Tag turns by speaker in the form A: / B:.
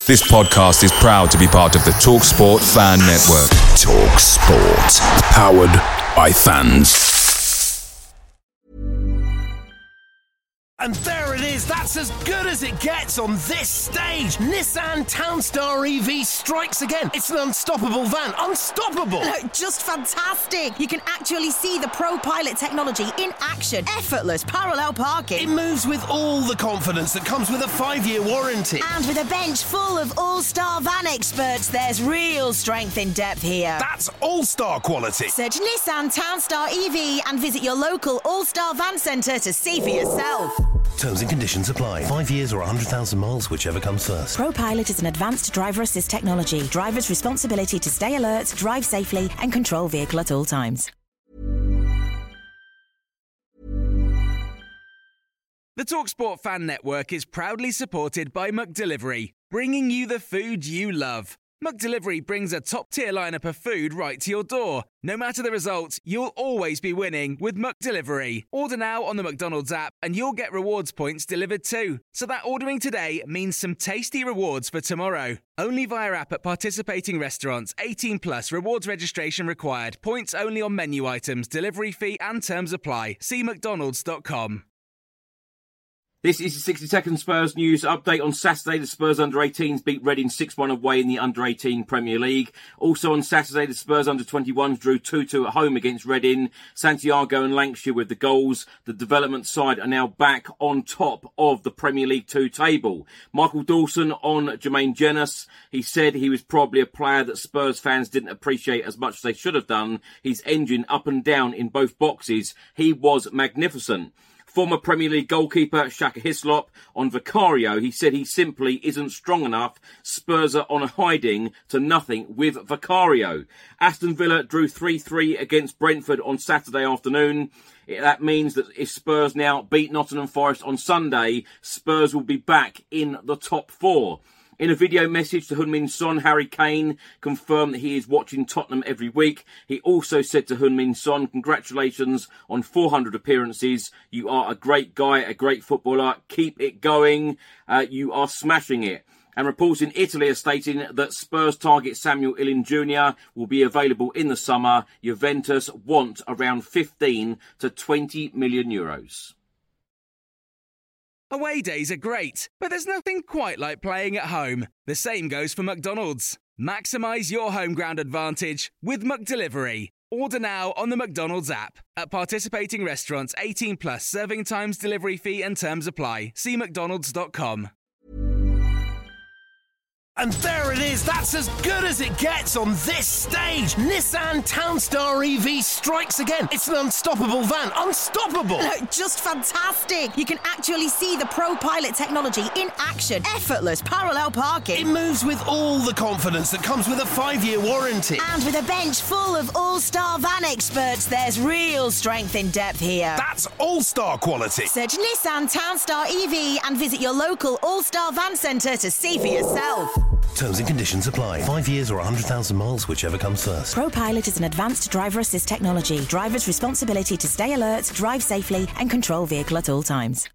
A: This podcast is proud to be part of the TalkSport Fan Network.
B: TalkSport. Powered by fans.
C: And there it is, that's as good as it gets on this stage. Nissan Townstar EV strikes again. It's an unstoppable van, unstoppable.
D: Just fantastic. You can actually see the ProPilot technology in action. Effortless parallel parking.
C: It moves with all the confidence that comes with a 5-year warranty.
D: And with a bench full of all-star van experts, there's real strength in depth here.
C: That's all-star quality.
D: Search Nissan Townstar EV and visit your local all-star van centre to see for yourself.
C: Terms and conditions apply. 5 years or 100,000 miles, whichever comes first.
D: ProPilot is an advanced driver assist technology. Driver's responsibility to stay alert, drive safely, and control vehicle at all times.
E: The TalkSport Fan Network is proudly supported by McDelivery, bringing you the food you love. McDelivery brings a top-tier lineup of food right to your door. No matter the result, you'll always be winning with McDelivery. Order now on the McDonald's app and you'll get rewards points delivered too. So that ordering today means some tasty rewards for tomorrow. Only via app at participating restaurants. 18 plus. Rewards registration required. Points only on menu items. Delivery fee and terms apply. See mcdonalds.com.
F: This is the 60-second Spurs news update. On Saturday, the Spurs under-18s beat Reading 6-1 away in the under-18 Premier League. Also on Saturday, the Spurs under-21s drew 2-2 at home against Reading. Santiago and Lancashire with the goals. The development side are now back on top of the Premier League 2 table. Michael Dawson on Jermaine Jenas. He said he was probably a player that Spurs fans didn't appreciate as much as they should have done. His engine up and down in both boxes. He was magnificent. Former Premier League goalkeeper Shaka Hislop on Vicario. He said he simply isn't strong enough. Spurs are on a hiding to nothing with Vicario. Aston Villa drew 3-3 against Brentford on Saturday afternoon. That means that if Spurs now beat Nottingham Forest on Sunday, Spurs will be back in the top 4. In a video message to Heung-min Son, Harry Kane confirmed that he is watching Tottenham every week. He also said to Heung-min Son, congratulations on 400 appearances. You are a great guy, a great footballer. Keep it going. You are smashing it. And reports in Italy are stating that Spurs target Samuel Iling Jr. will be available in the summer. Juventus want around 15 to 20 million euros.
E: Away days are great, but there's nothing quite like playing at home. The same goes for McDonald's. Maximise your home ground advantage with McDelivery. Order now on the McDonald's app. At participating restaurants, 18 plus, serving times, delivery fee and terms apply. See mcdonalds.com.
C: And there it is, that's as good as it gets on this stage. Nissan Townstar EV strikes again. It's an unstoppable van, unstoppable.
D: Just fantastic. You can actually see the ProPilot technology in action. Effortless parallel parking.
C: It moves with all the confidence that comes with a 5-year warranty.
D: And with a bench full of all-star van experts, there's real strength in depth here.
C: That's all-star quality.
D: Search Nissan Townstar EV and visit your local all-star van centre to see for yourself.
C: Terms and conditions apply. 5 years or 100,000 miles, whichever comes first.
D: ProPilot is an advanced driver assist technology. Driver's responsibility to stay alert, drive safely, and control vehicle at all times.